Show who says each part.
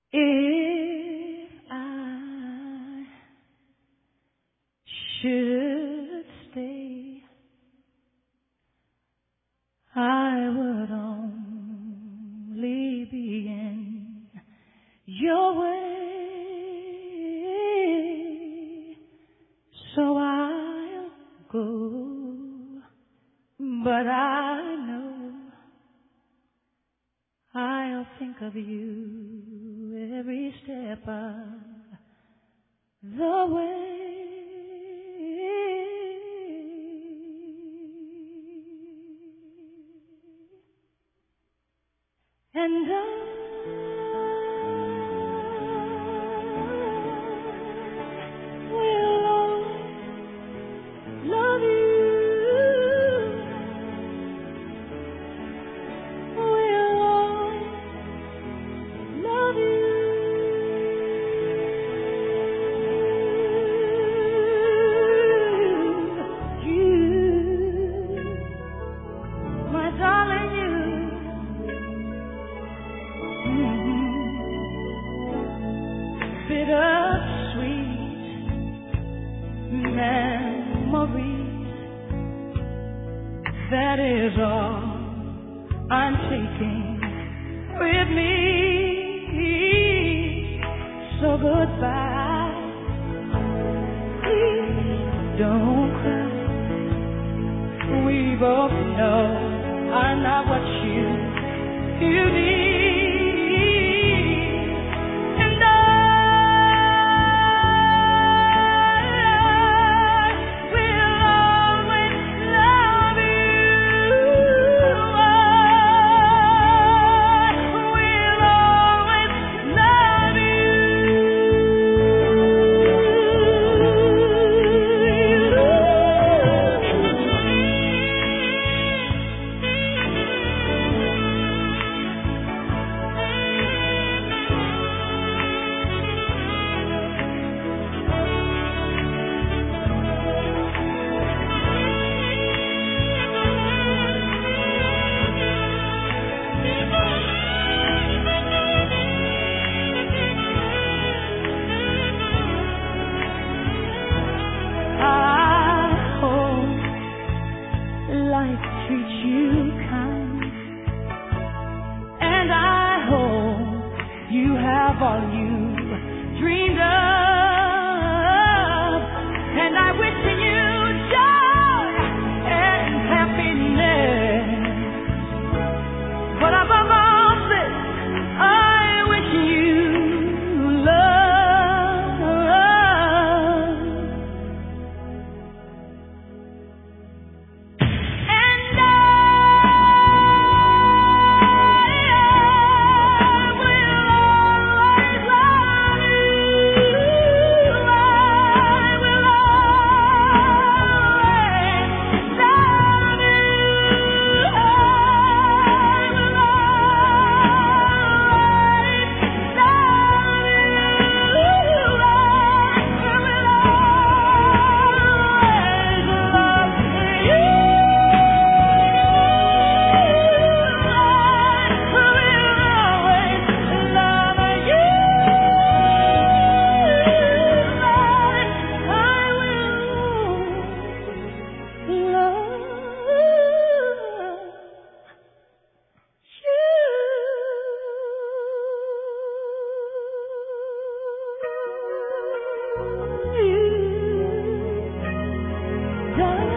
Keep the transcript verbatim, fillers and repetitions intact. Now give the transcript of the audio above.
Speaker 1: If I should stay, I would only be in your way, so I'll go, but I know I'll think of you every step of the way. And I will always love you. Will always love you. You, my darling, you. Bittersweet memories, that is all I'm taking with me. So goodbye, please don't cry. We both know I'm not what you, you need. Life treats you kind, and I hope you have all you dreamed of, and I wish you joy and happiness, but above all this, I wish you love.